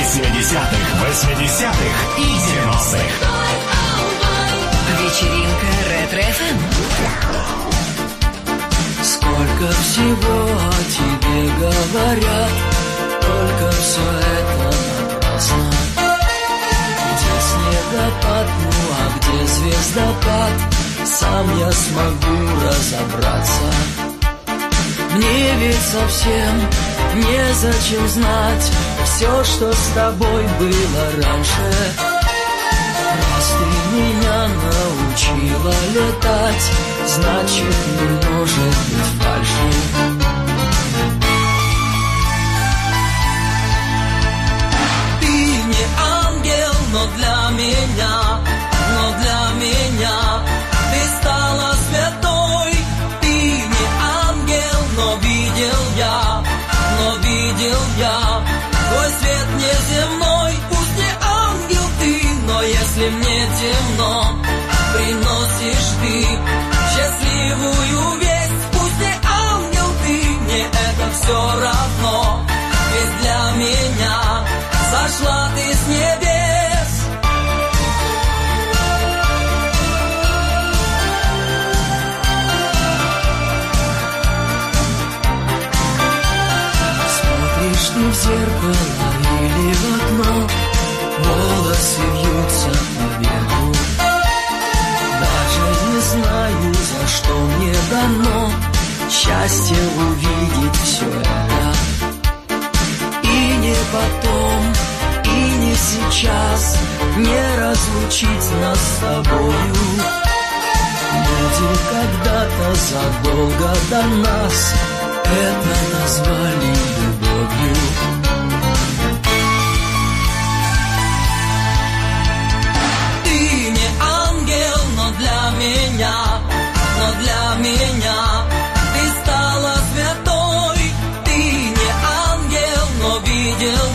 70-х, 80-х и 90-х. Вечеринка Ретро-ФМ. Сколько всего о тебе говорят, только все это напрасно. Где снегопад, ну а где звездопад, сам я смогу разобраться. Мне ведь совсем незачем знать все, что с тобой было раньше. Раз ты меня научила летать, значит, не может быть фальши. Ты не ангел, но для меня ты стала святой. Ты не ангел, но видел я твой свет неземной. Пусть не ангел ты, но если мне темно, приносишь ты счастливую весть. Пусть не ангел ты, мне это все равно, ведь для меня сошла ты с небес. Смотришь ты в зеркало или в окно, волосы вьются по ветру. Даже не знаю, за что мне дано счастье увидеть все это. И не потом, и не сейчас не разлучить нас с тобою. Люди когда-то задолго до нас это назвали любовью. Ты не ангел, но для меня ты стала святой. Ты не ангел, но видел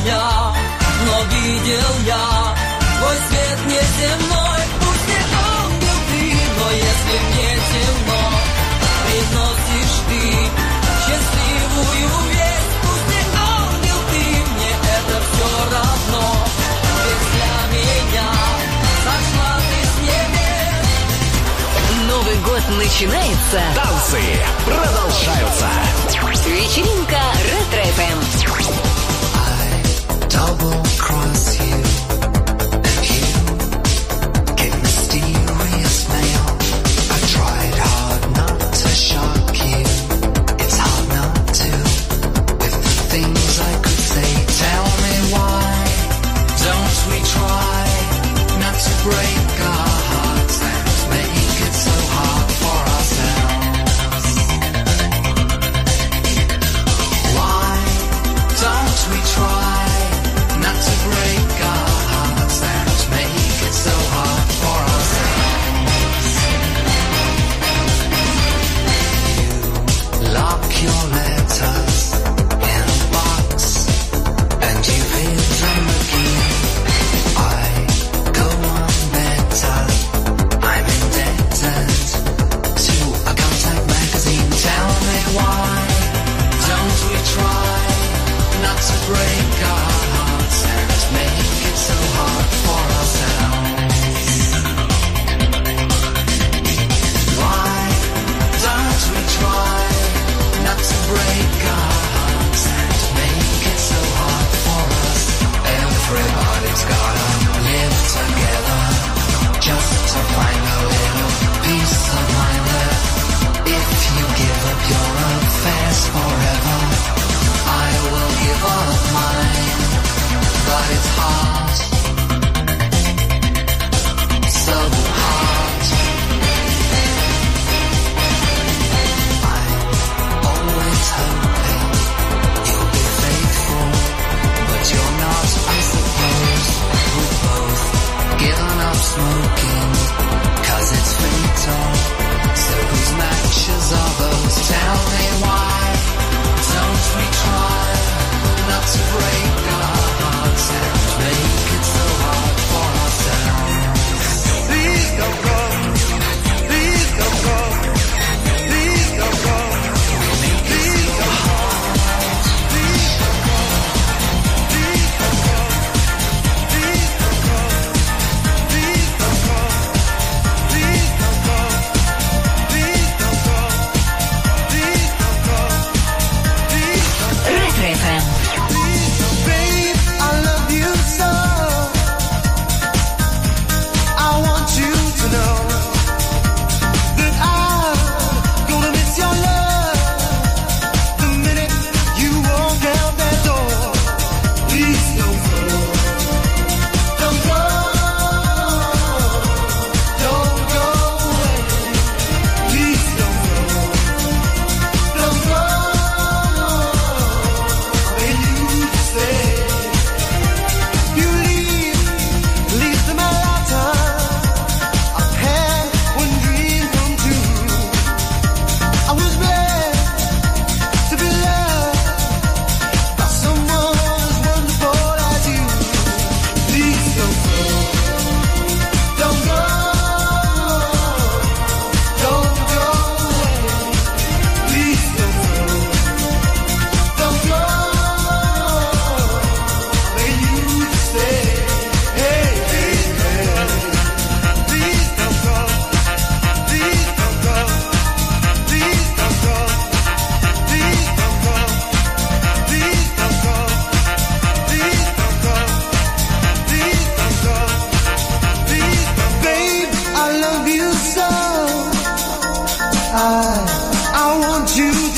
я твой свет неземной. Пусть не ангел ты, но если мне темно, приносишь ты счастливую весть. Пусть не ангел ты, мне это все равно, ведь для меня сошла ты с небес. Новый год начинается. Танцы продолжаются. Вечеринка Ретро-ФМ. Double cross you, and you get mysterious mail. I tried hard not to shock you. It's hard not to, with the things I could say. Tell me why don't we try not to break our hearts and make it so hard for ourselves? Why don't we try not to break our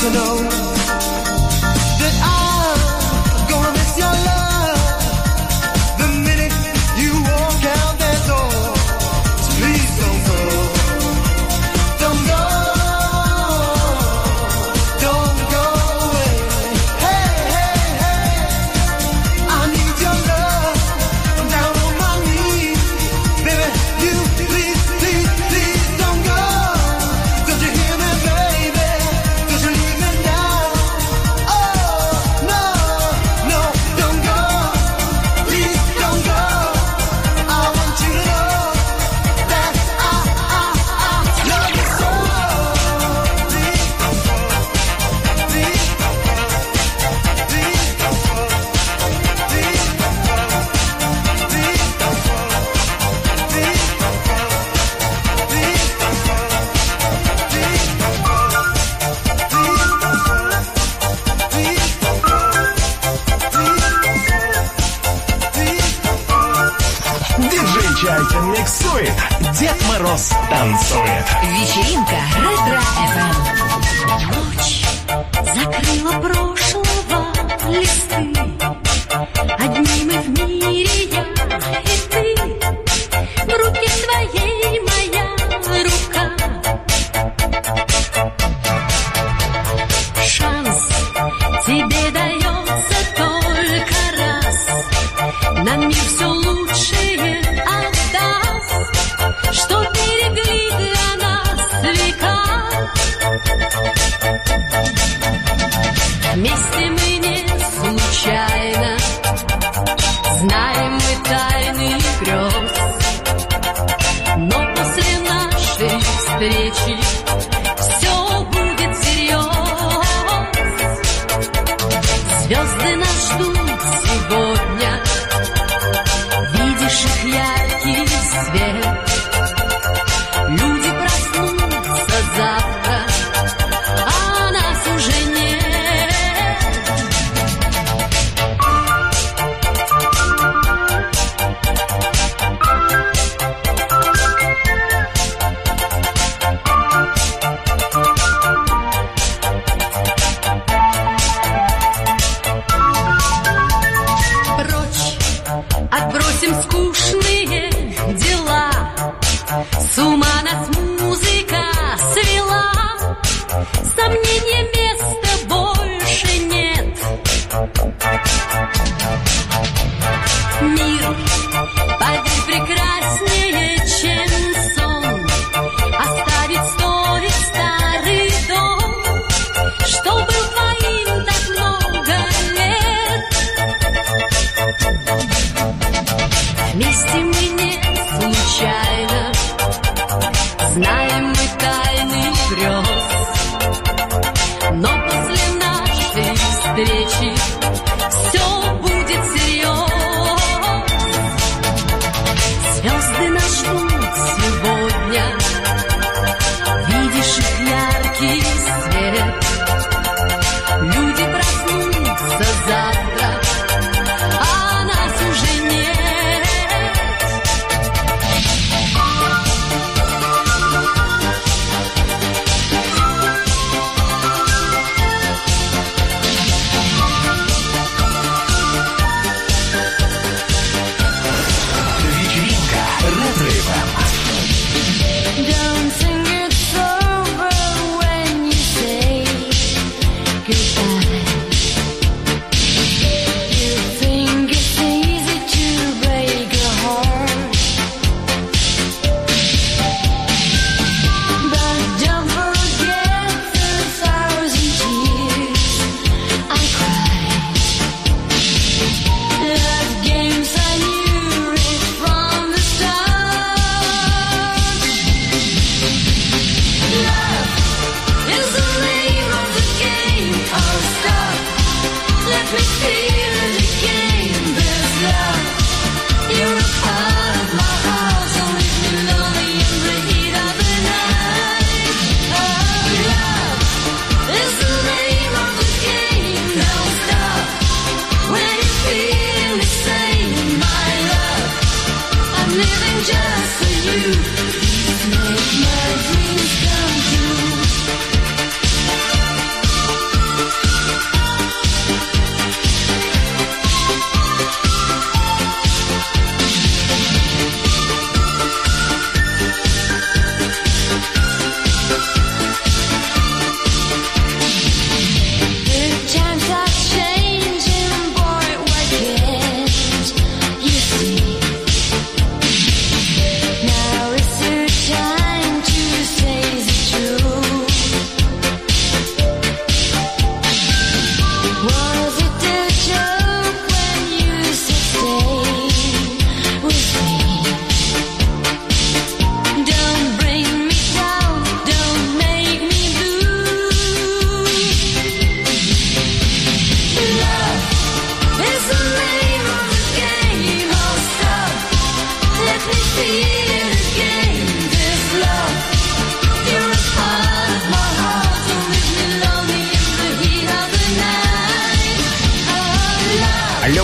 to know that I'm gonna miss your love the minute you walk out that door. So please don't go, don't go, don't go away. Hey, hey, hey, I need your love. I'm down on my knees, baby. You please, please, please don't go. Don't you hear me, baby? Don't you leave me now? Oh no, no, don't go. Please don't go. I want you to know that I love you so. Please don't go. Please don't go. Please don't go. Please don't go. Please don't go. Please don't go. Please don't go. Please don't go. Please don't go. Please don't go. Please don't go. Диджей Чайкин миксует, Дед Мороз танцует. Вечеринка Ретро-ФМ. Ночь закрыла прошлого листы. Одни мы в мире, я и ты. В руке твоей моя рука. Шанс тебе дается только раз. На мир все лучшее отдаст, что берегли для нас века. Вместе мы не случайно, знаем мы тайны грез. Но после нашей встречи все будет всерьез. Звезды нас ждут сегодня, видишь их яркий свет. Люди проснутся завтра, а нас уже нет.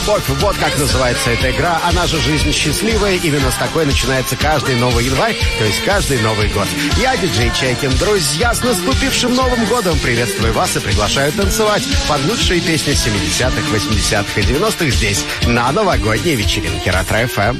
любовь. Вот как называется эта игра. Она же «Жизнь счастливая». Именно с такой начинается каждый новый январь, то есть каждый Новый год. Я диджей Чайкин. Друзья, с наступившим Новым годом! Приветствую вас и приглашаю танцевать под лучшие песни 70-х, 80-х и 90-х здесь, на новогодней вечеринке Ретро-ФМ.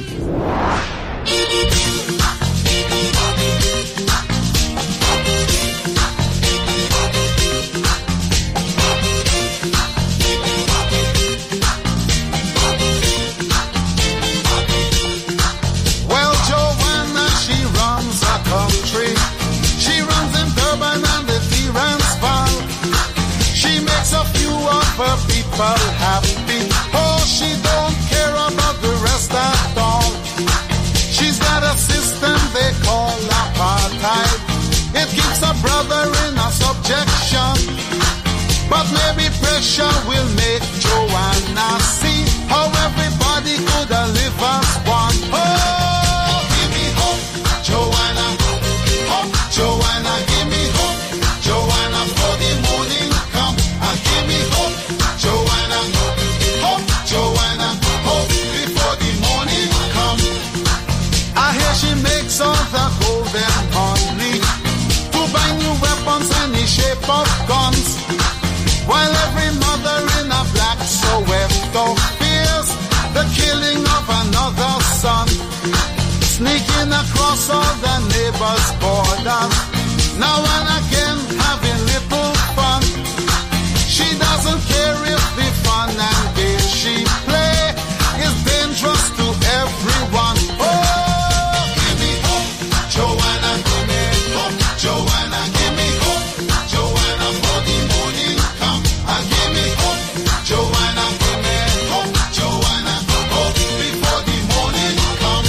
Happy. Oh, she don't care about the rest at all. She's got a system they call apartheid. It keeps a brother in a subjection. But maybe pressure will make Joanna see how everybody could live as one. Oh, give me hope, Joanna. Hope, Joanna, give me hope. Joanna, for the morning come and give me hope. Joanna, hope, Joanna, hope before the morning come. I hear she makes all the golden honey to buy new weapons and the shape of guns. While every mother in a black Soweto fears the killing of another son, sneaking across all the neighbors' borders, now and again having little fun. She doesn't care if the fun and game she play is dangerous to everyone. Oh, give me hope, Joanna, give me hope, Joanna, give me hope, Joanna, for the morning come and give me hope, Joanna, give me hope, Joanna, hope before the morning come.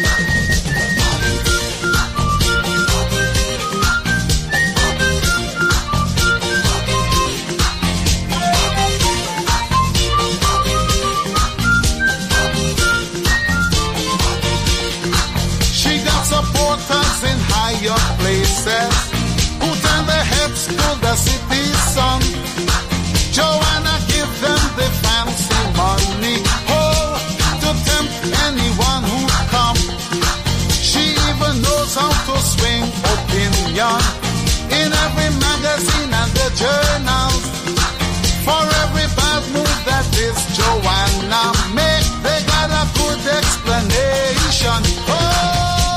In higher places who turn their heads to the city's sun. Joanna give them the fancy money, oh, to tempt anyone who come. She even knows how to swing opinion in every magazine and the journals. For every bad move that this Joanna make, they got a good explanation. Oh,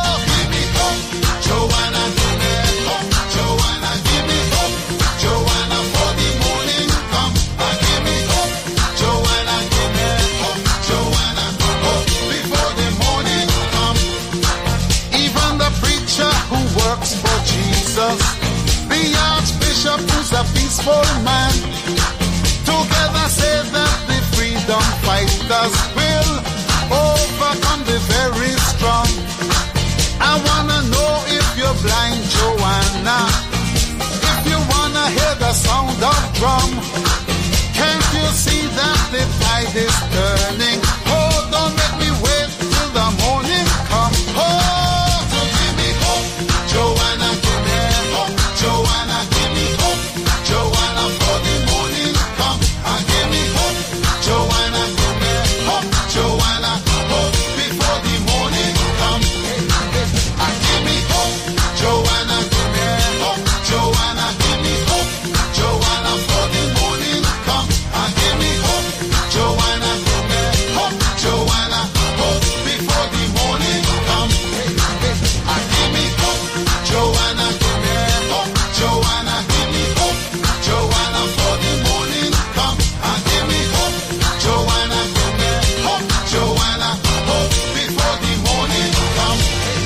Joanna, give me hope. Joanna, give me hope. Joanna, for the morning come and give me hope. Joanna, give me hope. Joanna, hope before the morning come. Even the preacher who works for Jesus, the archbishop who's a peaceful man, together say that the freedom fighters will overcome the very strong. I wanna know if you're blind, Joanna. If you wanna hear the sound of drum, can't you see that the tide is turning? Oh, don't make me wait till the morning come. Oh, to give me hope, Joanna, give me hope. Joanna, give me hope. Joanna, for the morning come and give me hope. Joanna, give me hope. Joanna, hope before the morning come. Give me hope, Joanna, give me hope, Joanna, give me hope, Joanna, for the morning come and give me hope, Joanna, give me hope, Joanna, hope before the morning come. Give me hope, Joanna, give me hope, Joanna, give me hope, Joanna, for the morning come and give me hope, Joanna, give me hope, Joanna, hope before the morning come.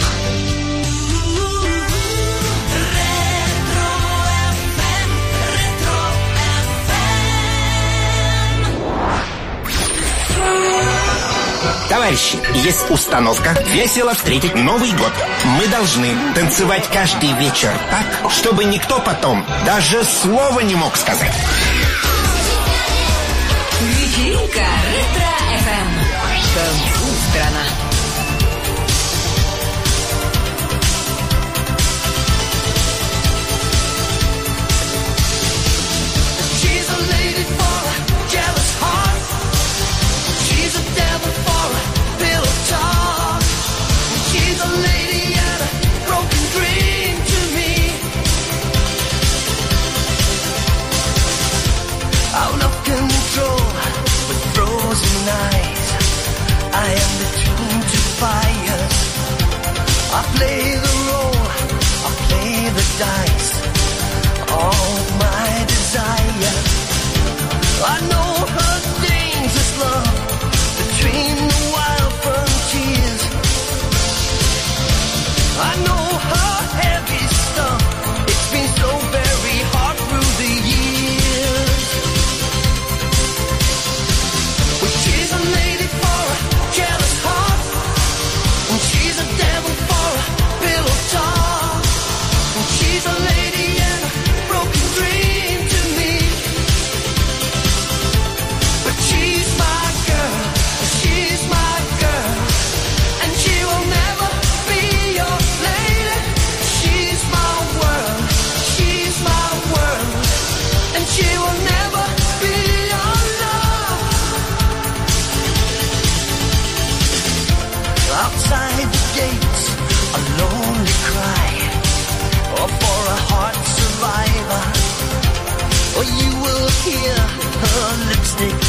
Товарищи, есть установка весело встретить Новый год. Мы должны танцевать каждый вечер так, чтобы никто потом даже слова не мог сказать. Вечеринка Ретро-ФМ. Танцуй, страна. She's a lady for a jealous heart. She's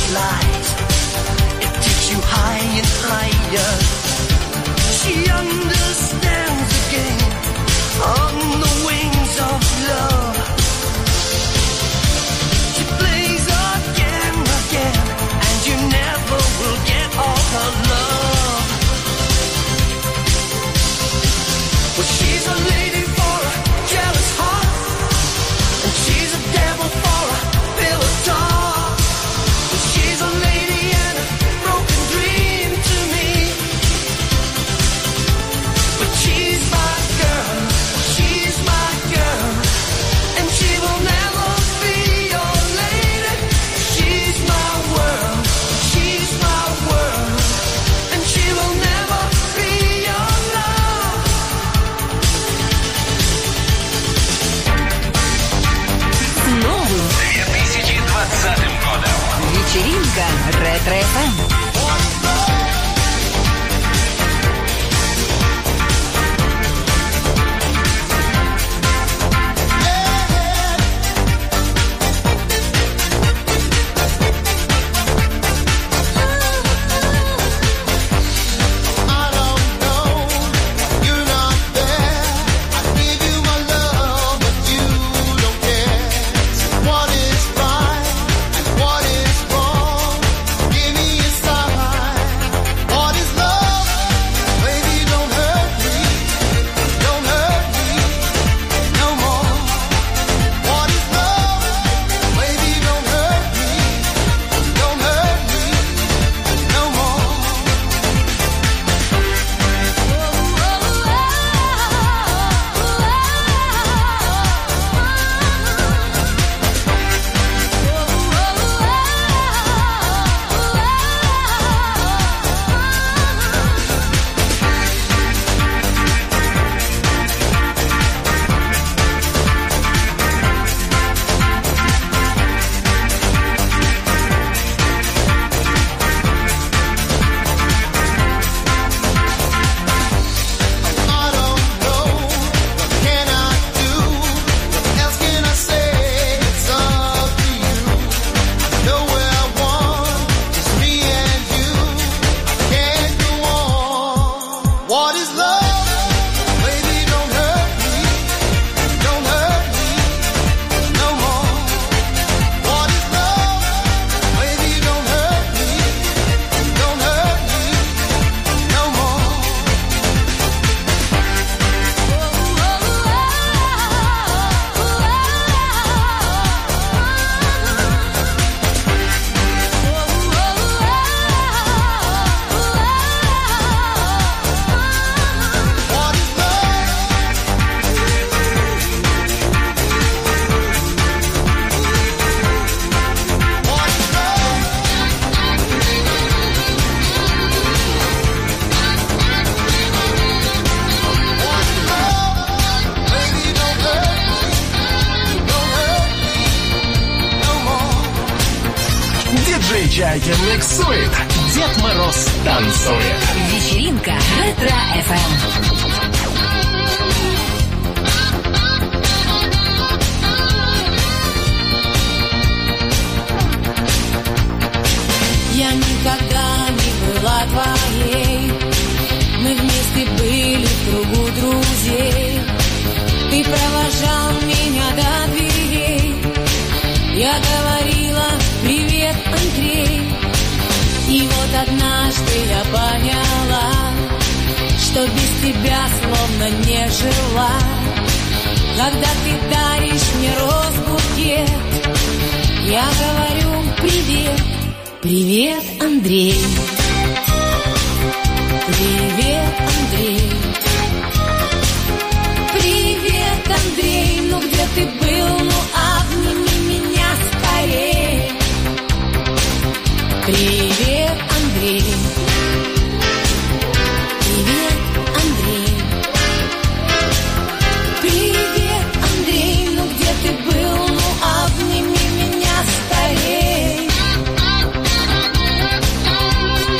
light. It takes you high and higher. She understands again on the wings of love. She plays again, again, and you never will get all her love. Well, she's a lady for a jealous heart, and she's a devil for a pillow talk. Well, she's a lady and a broken dream to me, but she's my girl, she's my girl, and she will never be your lady. She's my world, and she will never be your love. С новым 2020 годом. вечеринка Ретро-ФМ. I don't know, you're not there. I give you my love, but you don't care. What is right and what is wrong? Give me a sign. What is love? Baby, don't hurt me no more. What is love? Baby, don't hurt me no more. I don't know, what can I do? What else can I say? It's up to you. I know where I want, just me and you. I can't go on. What is love? Baby, don't hurt me no more. What is love? Baby, don't hurt me no more. What is love? What is love? What is love? Baby, don't hurt me no more. Диджей Чайкин миксует. Дед Мороз танцует. Вечеринка Ретро-ФМ. Я никогда не была твоей. Мы вместе были в кругу друзей. Ты провожал меня до дверей. Я говорила: привет, Андрей. И вот однажды я поняла, что без тебя словно не жила. Когда ты даришь мне роз-букет, я говорю: привет, привет, Андрей. Привет, Андрей. Привет, Андрей. Ну где ты был? Ну обними меня скорее. Привет, Андрей. Привет, Андрей. Привет, Андрей. Ну где ты был? Ну обними меня скорее.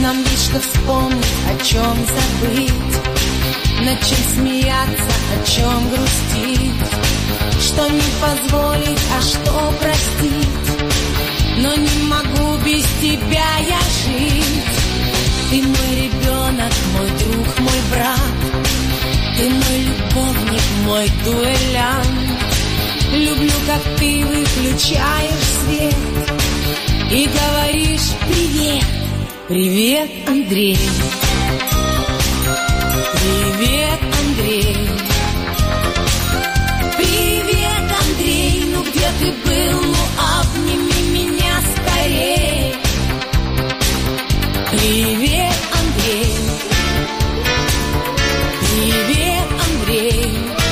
Нам есть что вспомнить, о чем забыть, над чем смеяться, о чем грустить, что не позволить, а что простить. Но не могу без тебя я жить. Ты мой ребенок, мой друг, мой брат. Ты мой любовник, мой дуэлянт. Люблю, как ты выключаешь свет и говоришь привет, привет, Андрей. Привет, Андрей. Привет, Андрей. Ну где ты был? Ну обними меня скорей. Привет, Андрей. Привет, Андрей.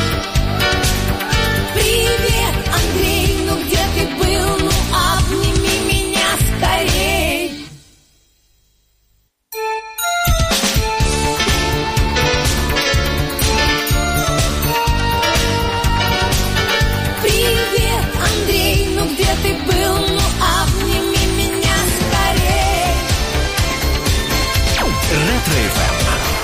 Привет, Андрей. Ну где ты был? Ну обними меня скорей. Привет, Андрей. Ну где ты был? Ну обними меня скорей. Ретро-ФМ.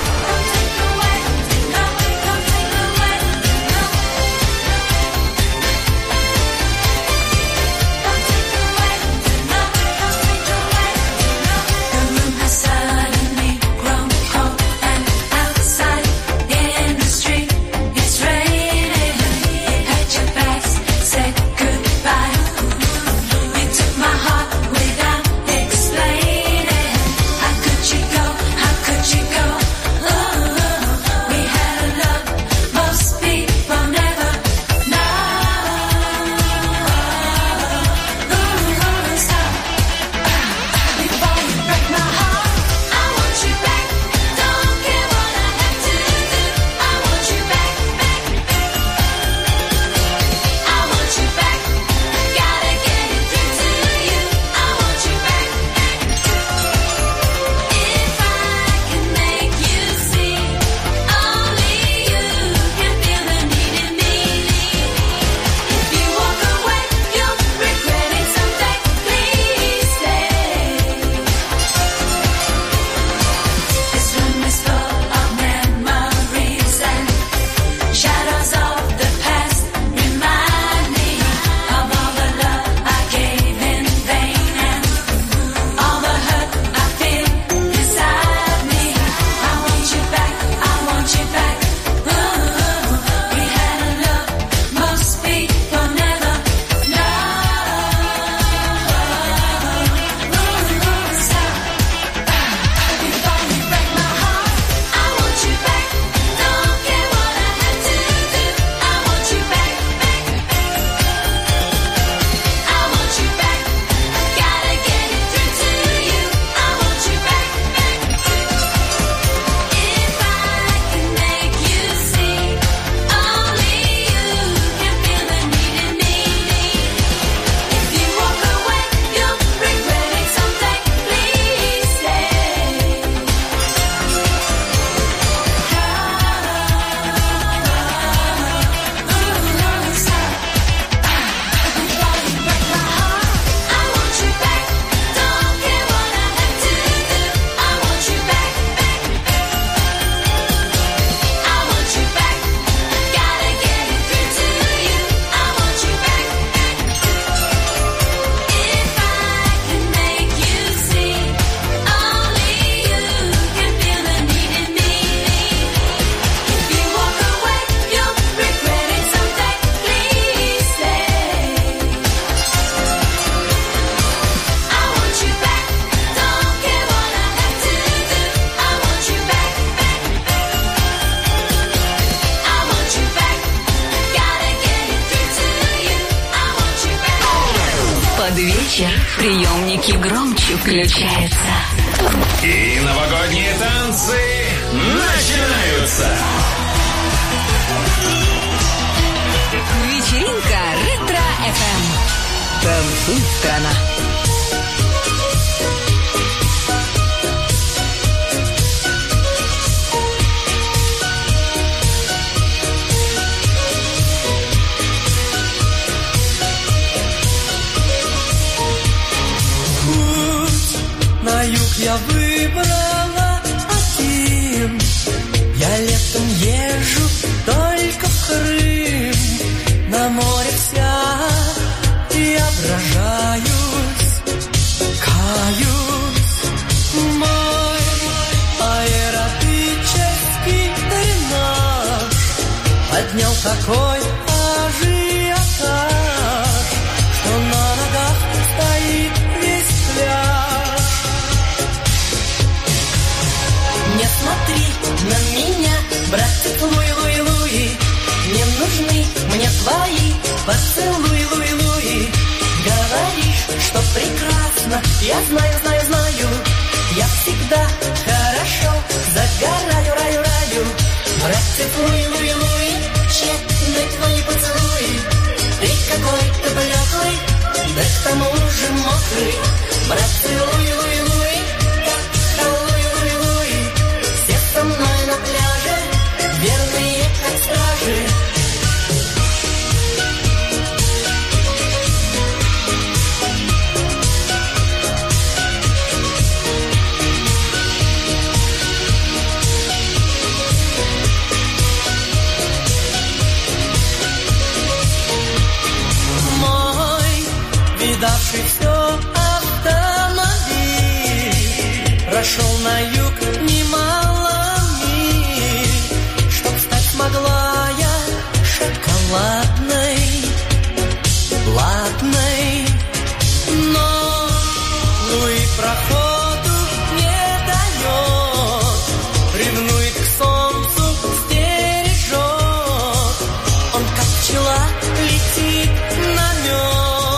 Под вечер приемники громче включаются. И новогодние танцы начинаются. Вечеринка Ретро-ФМ. Танцуй, страна. На юг я выбрал. Летом езжу только в Крым, на море вся и ображаюсь, каюсь. Мой аэробический тренаж поднял такой ажиотаж, что на ногах стоит весь пляж. Не смотри на меня, братик, луи-луи-луи, не нужны мне твои поцелуи, луи-луи. Говоришь, что прекрасно, я знаю, знаю, знаю, я всегда хорошо загораю, раю, раю. Братик, луи-луи-луи, тщетны твои поцелуи. Ты какой-то блеклый, да к тому же мокрый. Братцы, луи-луи-луи, как луи-луи-луи. Все со мной на пляже, верные как стражи. Видавший все автомобиль прошел на юг немало миль, чтоб стать смогла я шоколадной, ладной. Но Луи проходу не дает, ревнует к солнцу, стережет. Он как пчела летит на мед.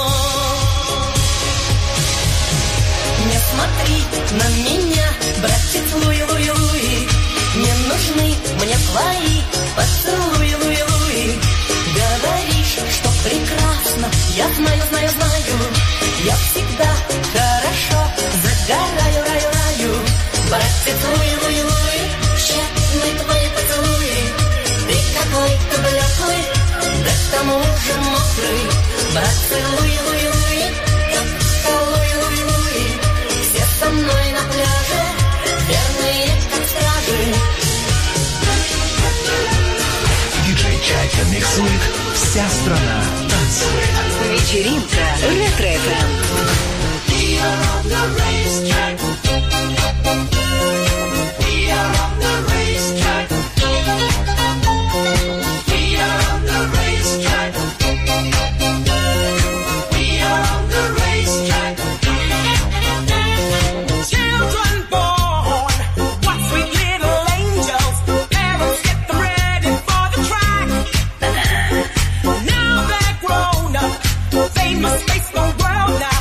Смотри на меня, братец, луи-луи-луи, не нужны мне твои поцелуи, луи-луи. Говоришь, что прекрасно, я знаю, знаю, знаю, я всегда хорошо загораю, раю, раю. Братец, луи-луи-луи, тщетны твои поцелуи. Ты какой-то блеклый, да к тому же мокрый. Братцы, луи-луи-луи, со мной на пляже, верные как стражи. Диджей Чайка миксует, вся страна танцует. Вечеринка Ретро-ФМ. We are on the racetrack. We are on the racetrack. We are on the racetrack. We are on the racetrack. Children born, what sweet little angels. Parents get them ready for the track. Now they're grown up, famous face the world now.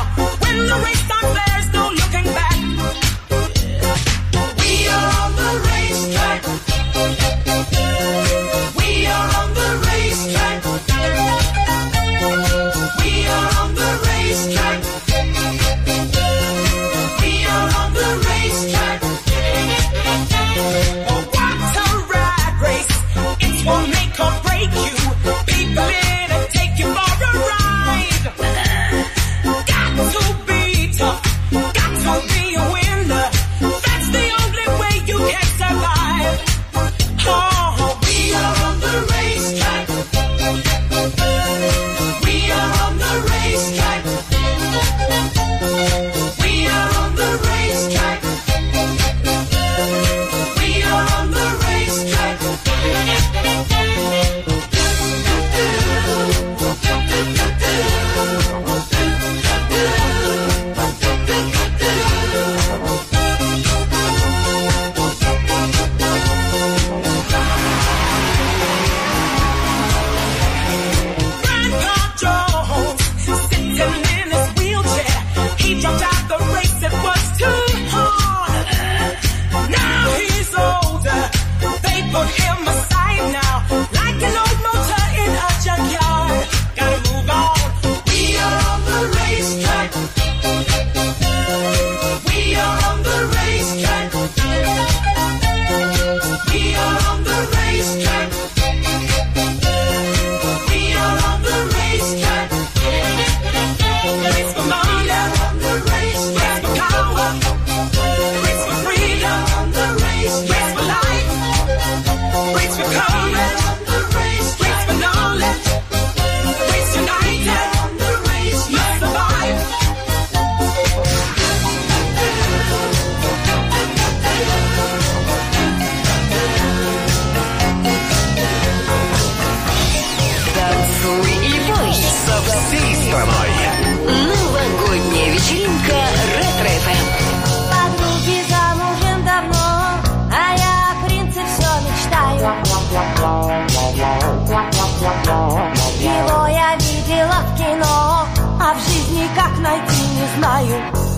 мечтаю.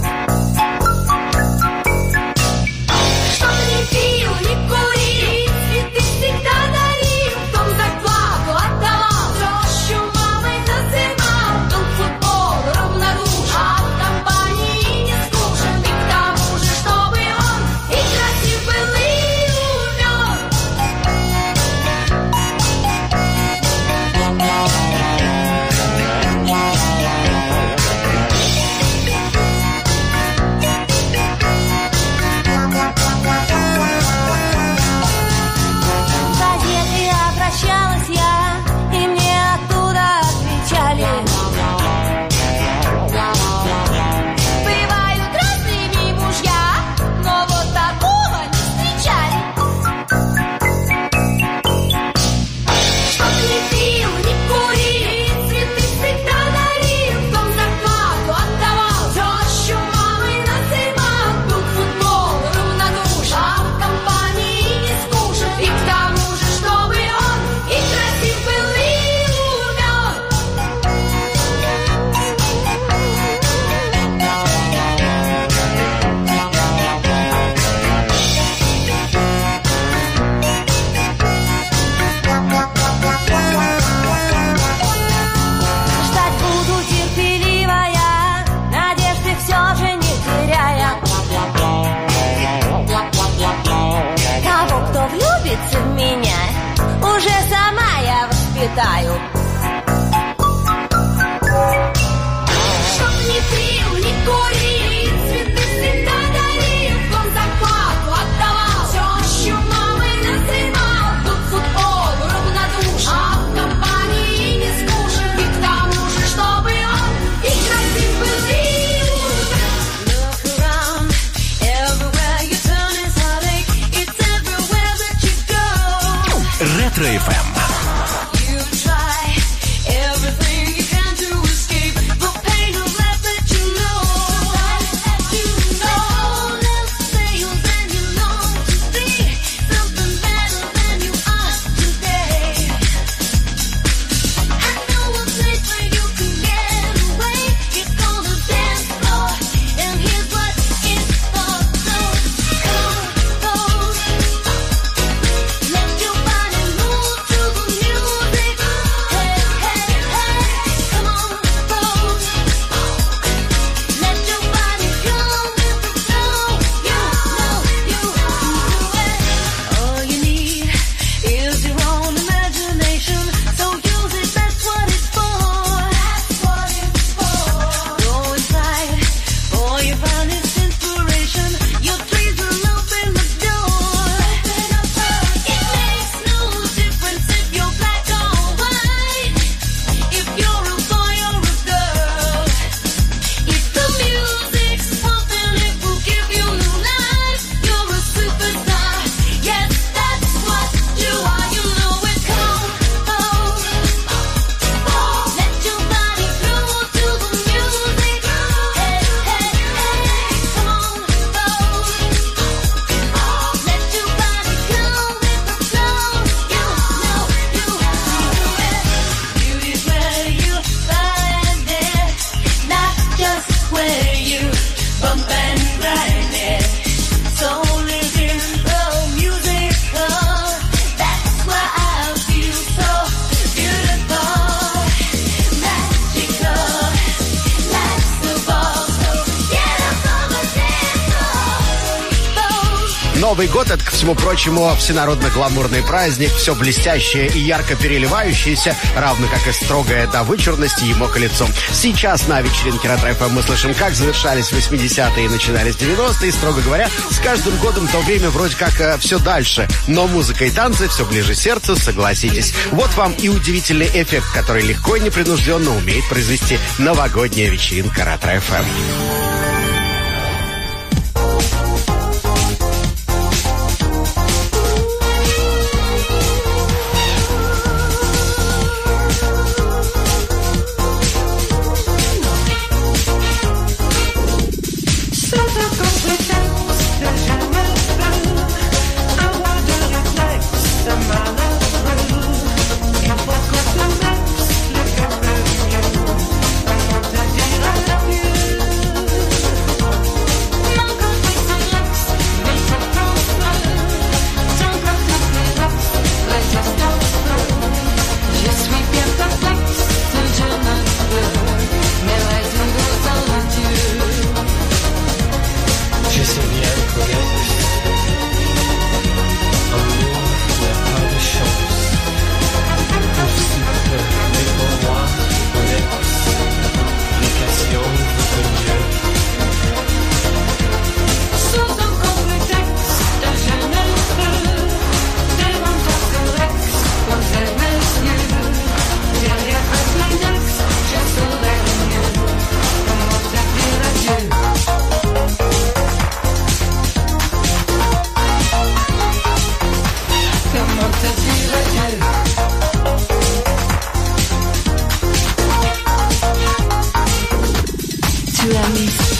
Чтоб не пил, не курил, цветы всегда дарил, в дом зарплату отдавал, тещу мамой называл, был футбол равнодушен, а в компании не скучен, и к тому же, чтобы он и красив был, и умен. В газеты обращалась я, и мне оттуда отвечали: бывают разными мужья, но вот такого не встречали. Чтоб не пил, не курил, цветы всегда дарил, в дом зарплату отдавал, тещу мамой называл, был футбол равнодушен, а в компании не скучен, и к тому же, чтобы он и красив был, и умен. Ждать буду терпеливая, надежды все же не теряя. Того, кто влюбится в меня, уже сама я воспитаю. Чтоб не пил, не курил, цветы всегда дарил, в дом зарплату отдавал, тещу мамой называл, был футбол равнодушен, а в компании не скучен, и к тому же, чтобы он и красив был, и умен. Look around, everywhere you turn is heartache, it's everywhere that you go. Ретро-ФМ. You try everything you can to escape the pain of life that you know. All else fails and you long to see something better than you are today. I know a place where you can get away. It's called a dance floor, and here's what it's for. So compose, let your body move to the music. Hey, hey, hey, come on, pose. Let your body go with the flow. You know you can do it. All you need is your own imagination, so use it. That's what it's for. That's what it's for. Go inside, boy, you find its inspiration. Your dreams will open the door. It makes no difference if you're black or white, if you're a boy or a girl. If the music's pumping, it will give you new life. You're a superstar. Yes, that's what you are. You know it. Compose. Let your body flow to the music. Hey, hey, hey, come on, pose. Let your body go with the flow. You know you can do it. Beauty's where you find it, not just where you bump and grind it. Soul is in the music. That's why I feel so beautiful, magical, like the ball. So get up on the dance floor. Новый год — это, ко всему прочему, всенародно-гламурный праздник, все блестящее и ярко переливающееся, равно как и строгое до вычурности ему колецо. Сейчас на вечеринке Ретро-ФМ мы слышим, как завершались 80-е и начинались 90-е. Строго говоря, с каждым годом то время вроде как все дальше. Но музыка и танцы все ближе сердцу, согласитесь. Вот вам и удивительный эффект, который легко и непринужденно умеет произвести новогодняя вечеринка Ретро-ФМ. I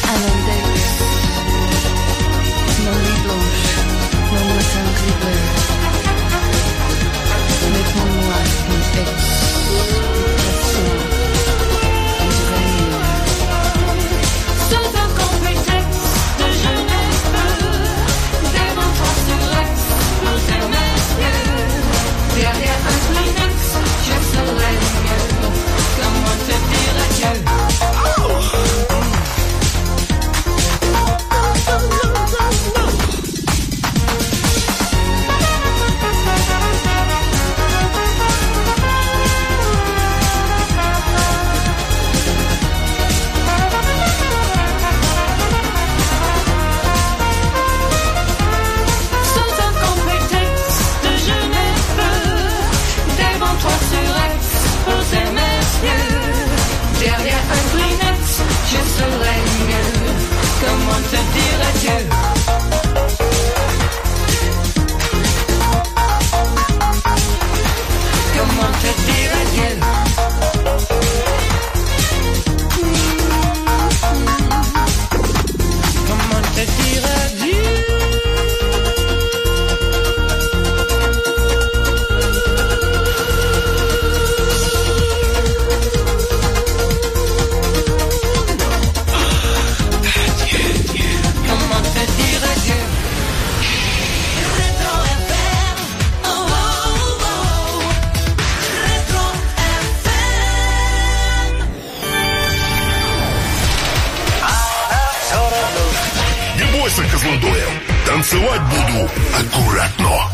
Танцевать буду аккуратно.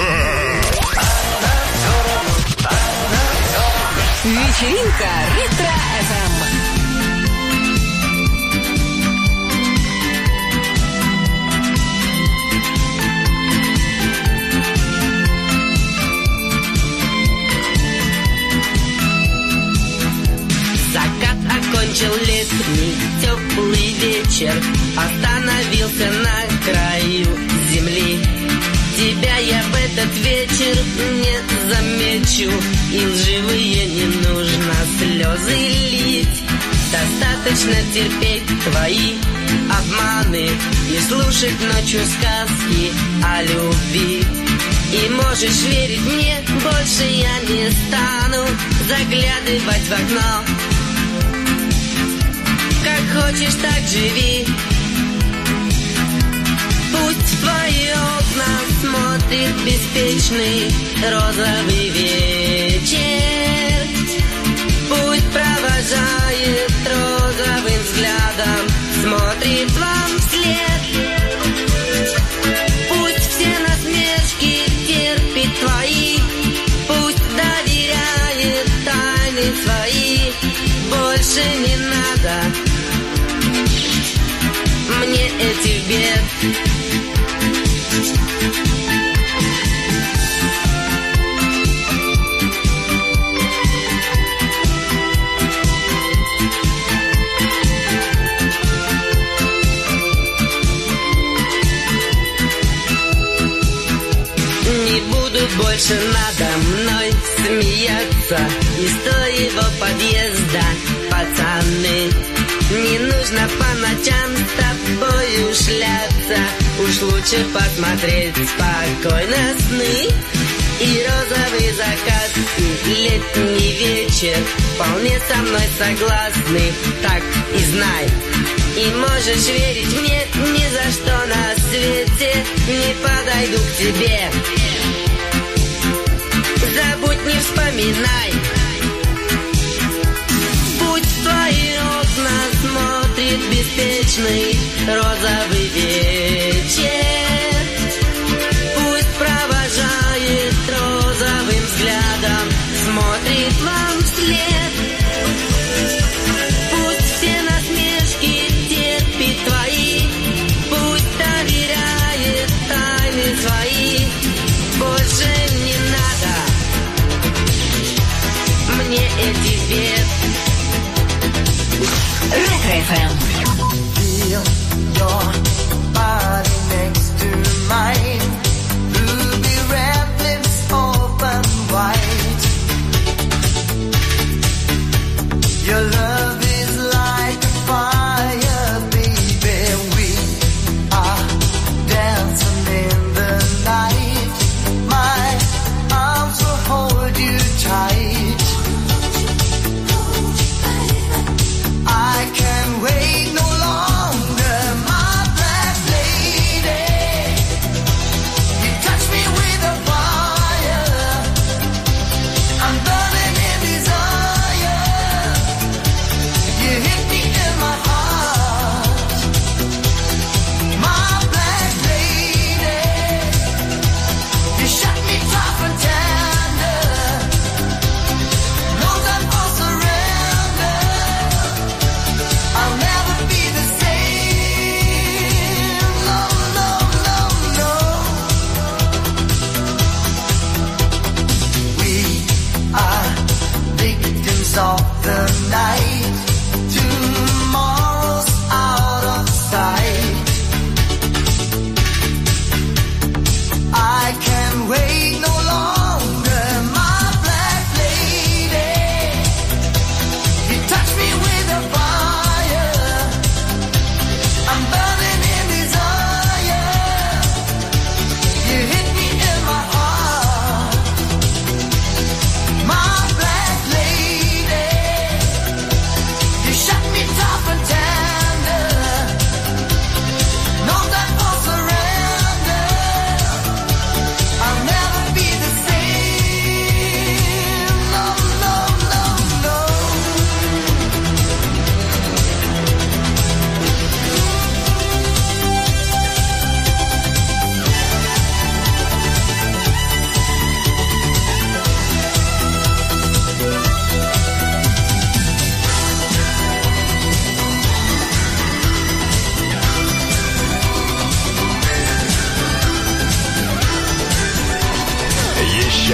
Вечеринка Ретро-ФМ. Окончил летний теплый вечер, остановился на краю земли. Тебя я в этот вечер не замечу, и лживые не нужно слезы лить. Достаточно терпеть твои обманы и слушать ночью сказки о любви. И можешь верить мне, больше я не стану заглядывать в окно. Как хочешь, так живи. Пусть в твои окна смотрит беспечный розовый вечер. Пусть провожает розовым взглядом, смотрит вам вслед. Пусть все насмешки терпит твои, пусть доверяет тайны свои. Больше не надо мне этих бед. Не буду больше надо мной смеяться из твоего подъезда, пацаны. Не нужно по ночам с тобою шляться, уж лучше посмотреть спокойно сны. И розовый закат, и летний вечер вполне со мной согласны, так и знай. И можешь верить мне, ни за что на свете не подойду к тебе. Забудь, не вспоминай. Пусть в твои окна смотрит беспечный розовый вечер. Пусть провожает розовым взглядом, смотрит вам вслед. Пусть все насмешки терпит твои, пусть доверяет тайны свои. Больше не надо мне этих бед. Ретро-ФМ. Feel your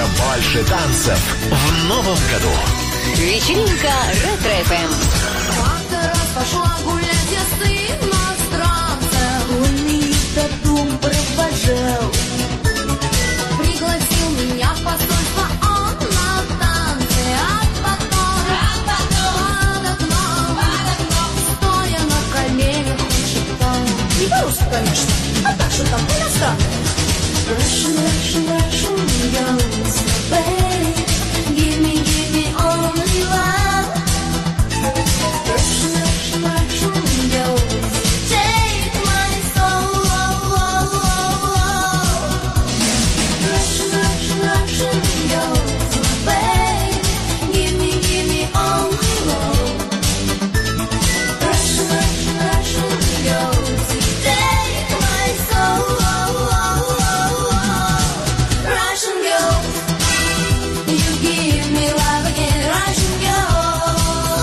больше танцев в новом году. Вечеринка Ретро-ФМ. Как-то раз пошла гулять я с иностранцем. Он меня дом провожал. Пригласил меня в посольство он на танцы. А потом под окном, стоя на коленях, он шептал. Не по-русски, конечно, а так, что там иностранный. Russian, Russian, Russian girls, babe, give me only love. Russian, Russian, Russian girls, take my soul. Russian, Russian, Russian girls, babe, give me only love. Russian, Russian, Russian girls, take my soul. Russian girls, you give me love again, Russian girls.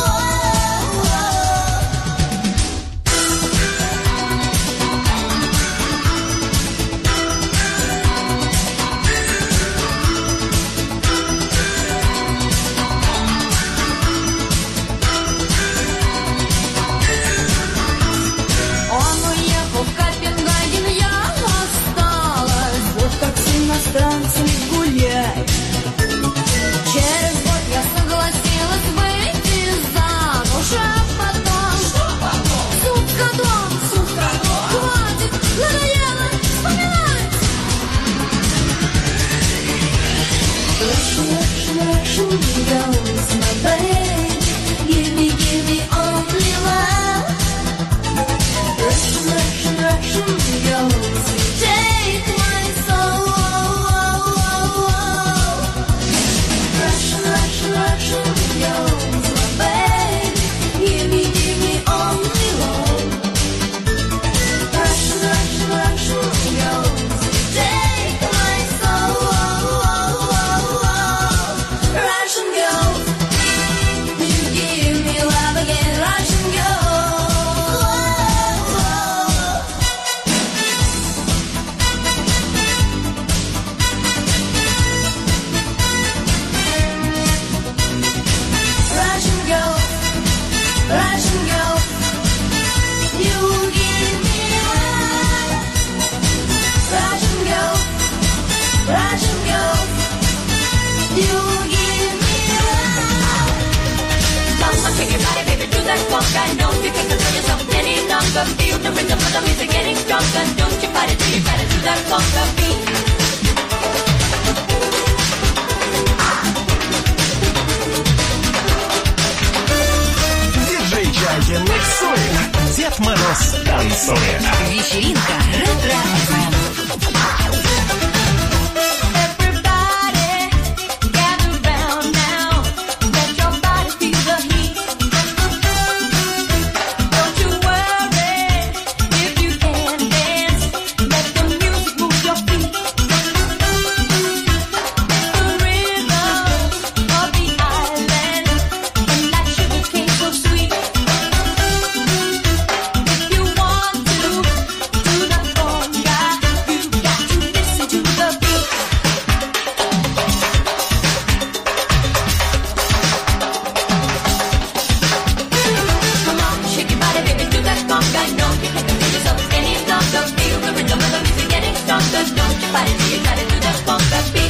Он уехал в Копенгаген, я осталась. Вот как с иностранцами гулять. Через год я согласилась выйти замуж, а потом... Суд котом, хватит, надоело вспоминать. Russian, Russian, Russian girls, my babe, give me only love. Russian, Russian, Russian girls, take my soul. Russian, Russian, Russian girls, my babe, give me only love. Russian, Russian, Russian girls, take my soul. Russian girls, you give me love again, Russian girls. Russian girls, Russian girls, you give me love. Russian girls, Russian girls, you give me love. Come on, shake your body, baby, do that funk. I know you can't control yourself any longer. Feel the rhythm of the music getting stronger. Don't you fight it till you try to do that funk beat. Диджей Чайкин миксует, Дед Мороз танцует. Вечеринка Ретро-ФМ. Everybody, gather round now. Let your body feel the heat. Don't you worry if you can't dance. Let the music move your feet. It's the rhythm of the island, and like sugar cane so sweet. If you want to do the conga, you've got to listen to the beat. Come on, shake your body, baby, do that conga. I know you can't control yourself any longer. Feel the rhythm of the music getting stronger. Don't you fight it till you try to do that conga beat.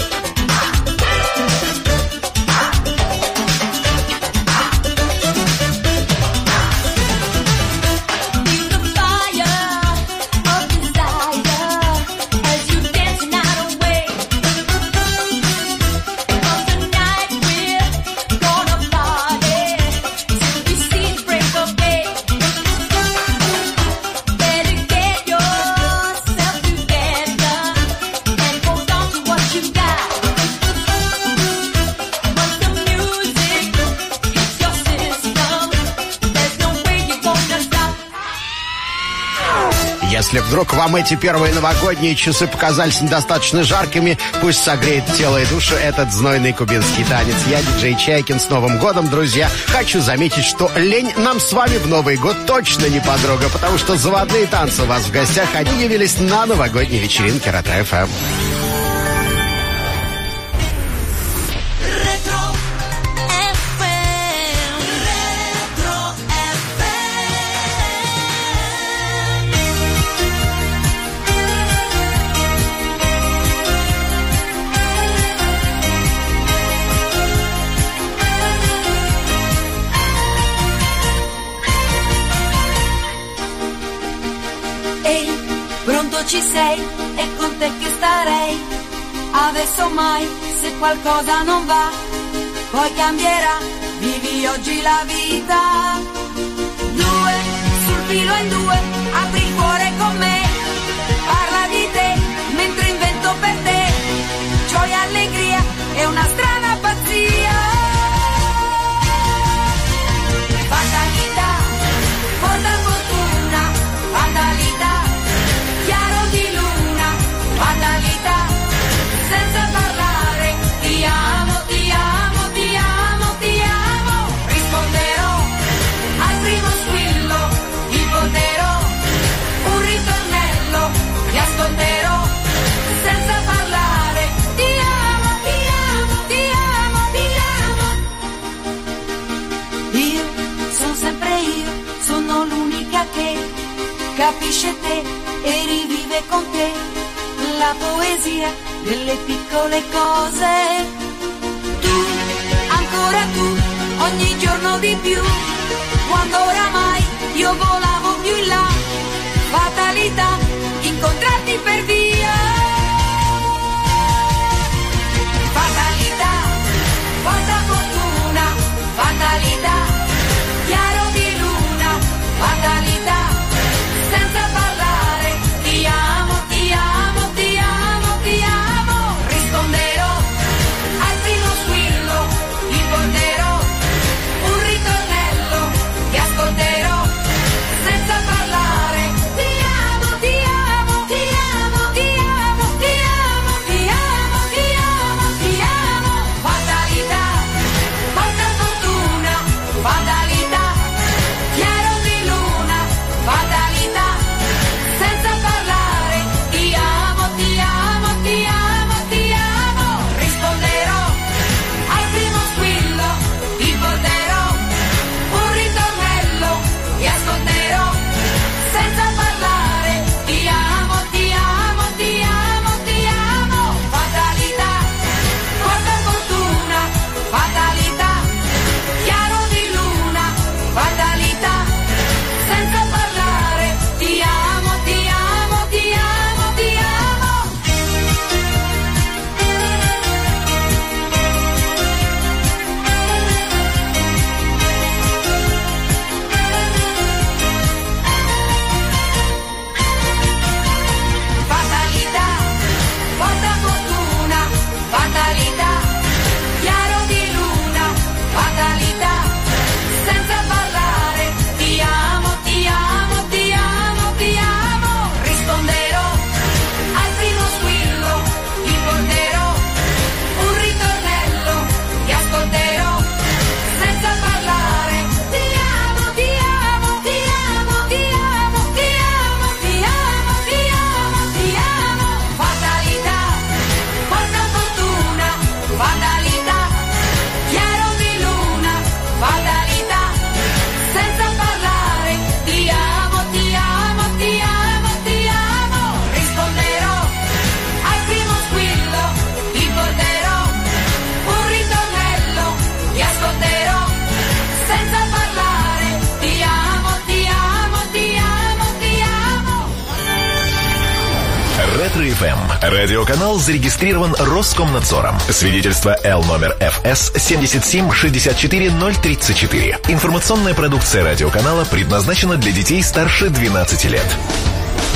Feel the fire of desire as you dance the night away. 'Cause tonight we're gonna party till we see the break of day. Better get yourself together and hold on to what you got. Once the music hits your system, there's no way you're gonna stop. Если вдруг вам эти первые новогодние часы показались недостаточно жаркими, пусть согреет тело и душу этот знойный кубинский танец. Я диджей Чайкин. С Новым годом, друзья. Хочу заметить, что лень нам с вами в Новый год точно не подруга, потому что заводные танцы у вас в гостях, они явились на новогодней вечеринке Ретро-ФМ. Ehi, pronto ci sei? È con te che starei. Adesso mai, se qualcosa non va, poi cambierà, vivi oggi la vita. Due, sul filo in due, apri il cuore con me. Parla di te, mentre invento per te gioia, allegria e una strana pazzia. Fatalità, porta fortuna, fatalità, chiaro di luna, fatalità, senza parlare, ti amo, ti amo, ti amo, ti amo, risponderò al primo squillo, ti porterò un ritornello, ti ascolterò senza parlare, ti amo, ti amo, ti amo, ti amo. Io sono sempre io, sono l'unica che capisce te e rivive con te la poesia delle piccole cose. Tu, ancora tu, ogni giorno di più, quando oramai io volavo più in là. Fatalità, incontrarti per via. Fatalità, porta fortuna, fatalità, chiaro di luna, fatalità, senza parlare, ti amo, ti amo, ti amo, ti amo, risponderò al primo squillo, ti porterò un ritornello, ti ascolterò senza parlare, ti amo, ti amo, ti amo, ti amo, ti amo, ti amo, ti amo, ti amo, fatalità, porta fortuna, fatalità, chiaro di luna, fatalità, senza parlare, ti amo, ti amo, ti amo, ti amo, risponderò al primo squillo, ti porterò un ritornello, ti ascolterò senza parlare, ti amo, ti amo, ti amo, ti amo, fatalità, porta fortuna, fatalità, chiaro di luna, fatalità, senza parlare, ti amo, ti amo, ti amo, ti amo. Fatalità, porta fortuna, fatalità, chiaro di luna, fatalità, senza parlare, ti amo, ti amo, ti amo, ti amo, risponderò al primo squillo, ti porterò un ritornello, ti ascolterò senza parlare, ti amo, ti amo, ti amo, ti amo, ti amo, ti amo, ti amo, ti amo, fatalità, porta fortuna, fatalità, chiaro di luna, fatalità, senza parlare, ti amo, ti amo, ti amo, ti amo, risponderò al primo squillo, ti porterò un ritornello, ti ascolterò senza parlare, ti amo, ti amo, ti amo, ti amo. Ретро-ФМ. Радиоканал зарегистрирован Роскомнадзором. Свидетельство Л номер ФС 7764034. Информационная продукция радиоканала предназначена для детей старше 12 лет.